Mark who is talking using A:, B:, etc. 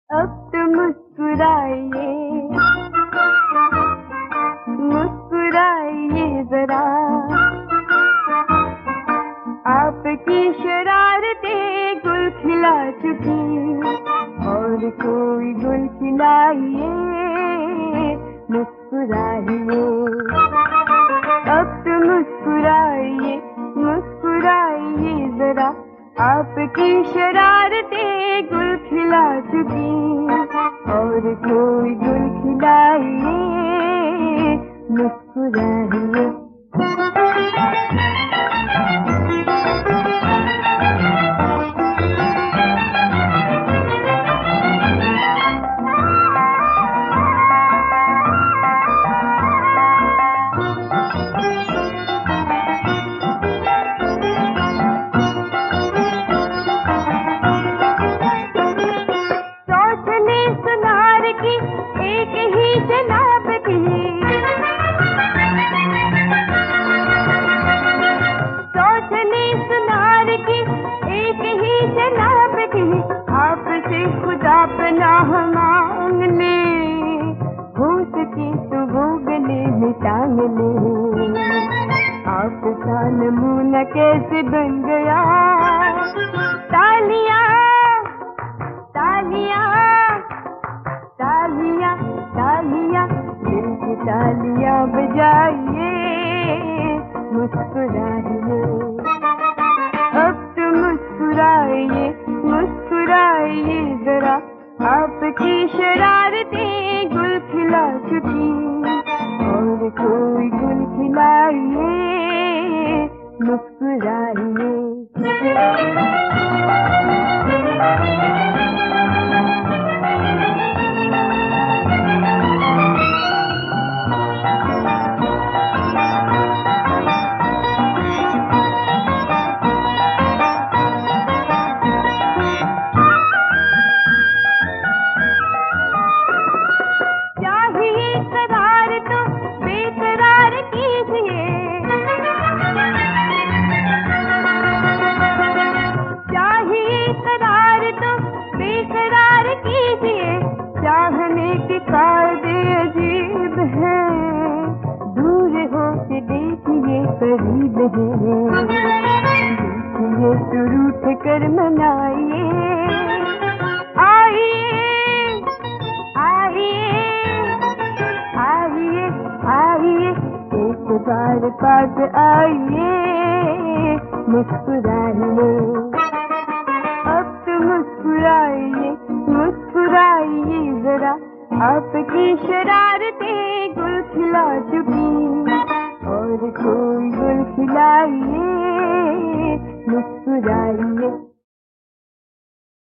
A: अब तो मुस्कुराइए, मुस्कुराइए जरा। आपकी शरारतें गुल खिला चुकी, और कोई गुल खिलाइए, मुस्कुराइए। अब तो मुस्कुराइए, मुस्कुराइए जरा। आपकी शरारतें गुल खिला चुकी, और कोई गुल खिलाइए, मुस्कुराइए। एक ही जनाब की, सोचने सुनार की एक ही जनाब की। आपसे खुदा पनाह मांग ले, हो सके तो वो गले में टांग ले। आपका नमूना कैसे बन गया, तालियां तालियां तालियां तालियां, दिल की तालियां बजाइए, मुस्कुराइए। अब तो मुस्कुराइए, मुस्कुराइए जरा। आपकी शरारतें गुल खिला चुकी, और कोई गुल खिलाइए, मुस्कुराइए। करार तो बेकरार कीजिए, चाहिए करार तो बेकरार कीजिए। चाहने के कायदे अजीब है, दूर हो के देखिए करीब है। देखिए तो रूठ कर मनाइए, आइए आइए आइए, एक बार पास आइए, मुस्कुराइए। अब तो मुस्कुराइए, मुस्कुराइए जरा। आपकी शरारतें गुल खिला चुकी, और कोई गुल खिलाइए, मुस्कुराइए।